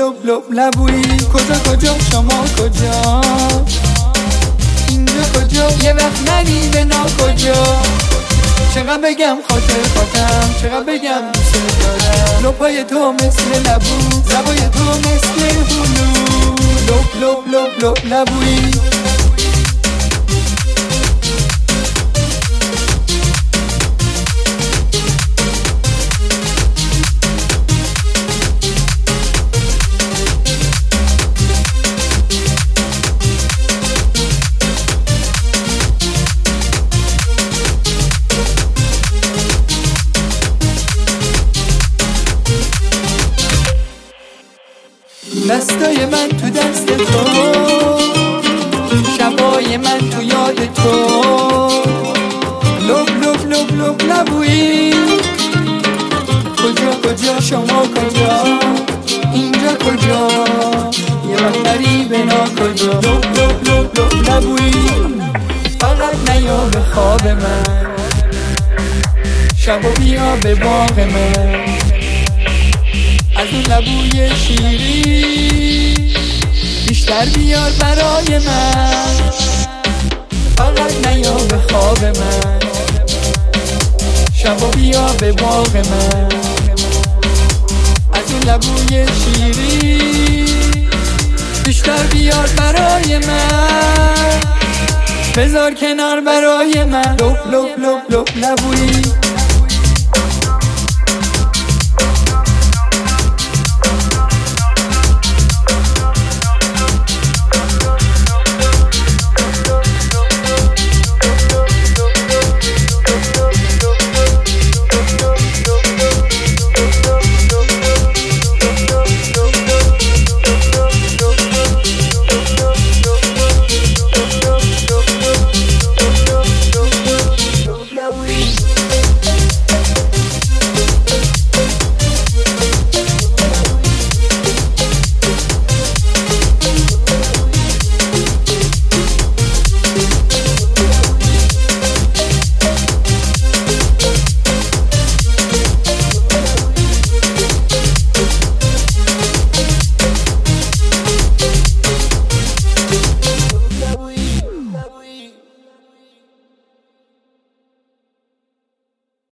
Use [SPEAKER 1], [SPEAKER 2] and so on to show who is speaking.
[SPEAKER 1] لب لبویی. کجا شما کجا؟ اینجا کجا؟ یه وقت نری به ناکجا. چقدر بگم خاطرم، چقدر بگم دوست دارم. لبای تو مثل لبو، لبای تو مثل هلو. لب لبویی. دستای من تو دست تو، شبای من تو یاد تو. لب لبویی. کجا شما کجا؟ اینجا کجا؟ یه وقت نری به ناکجا. لب لبویی. فقط نیا به خواب من، شبا بیا به باغ من. از اون لبوی شیری بیشتر بیار برای من. فقط نیا به خواب من، شبا بیا به باغ من. از اون لبوی شیری بیشتر بیار برای من. بذار کنار برای من. لب لبویی.